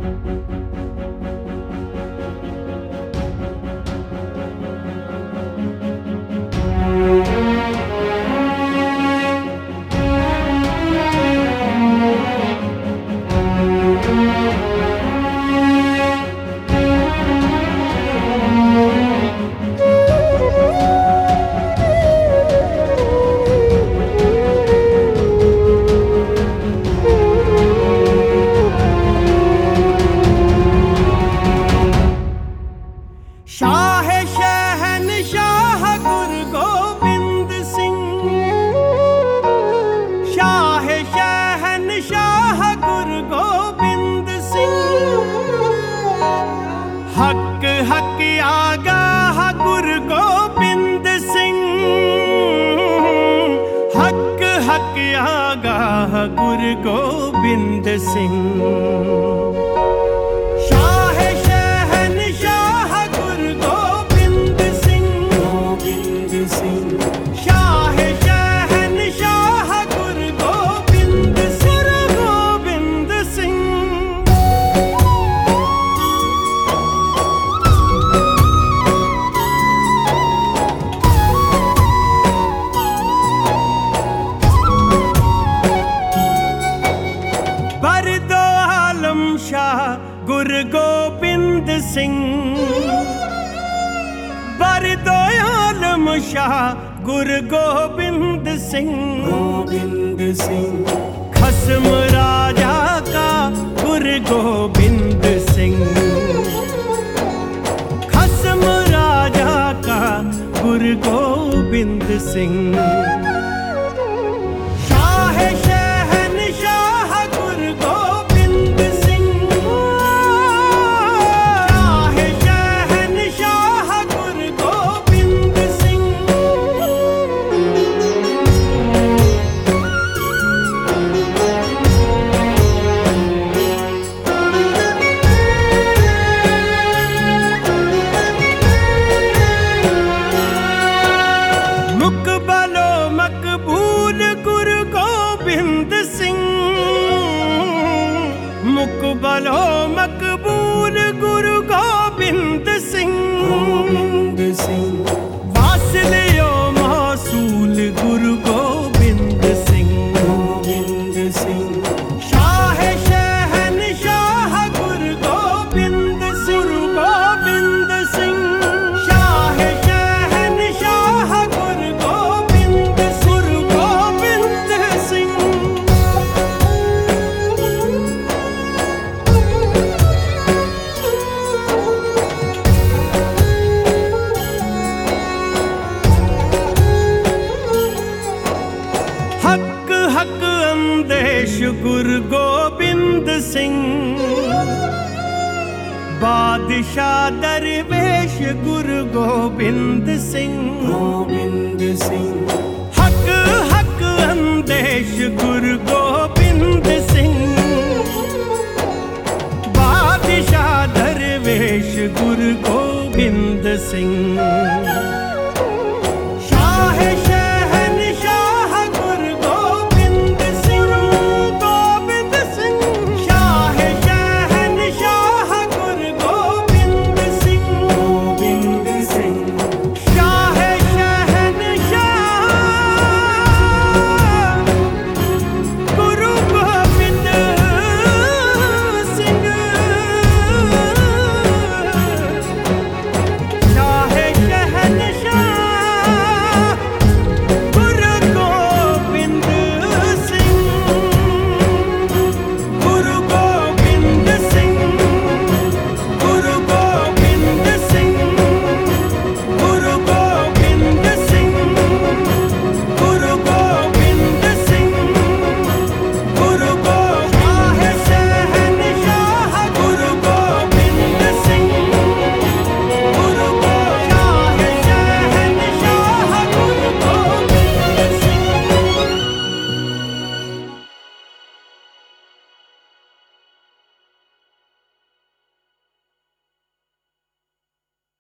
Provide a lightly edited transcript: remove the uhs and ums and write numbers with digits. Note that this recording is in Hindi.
शाह शहनशाह गुरु गोबिंद सिंह, शाह शहनशाह गुरु गोबिंद सिंह, हक हक आगाह गुरु गोबिंद सिंह, हक हक आगाह गुरु गोबिंद सिंह। गुरु गोबिंद सिंह, बरदो आलम शाह गुरु गोबिंद सिंह, गोबिंद सिंह। खस्म राजा का गुरु गोबिंद सिंह, खस्म राजा का गुरु गोबिंद सिंह। मुकबलो मकबूल गुरु गोबिंद सिंह, गोबिंद सिंह। वासिलियो मौसूल गुरु गोबिंद सिंह, गोबिंद सिंह। शाह शहनशाह गुरु गोबिंद सिंह, गोबिंद सिंह। शाह शहनशाह गुरु गोबिंद सिंह, गोबिंद सिंह। हक हक अंदेश गुरु गोबिंद सिंह, बादशाह दरवेश गुरु गोबिंद सिंह, गोबिंद सिंह। हक हक अंदेश गुरु गोबिंद सिंह, बादशाह दरवेश गुरु गोबिंद सिंह।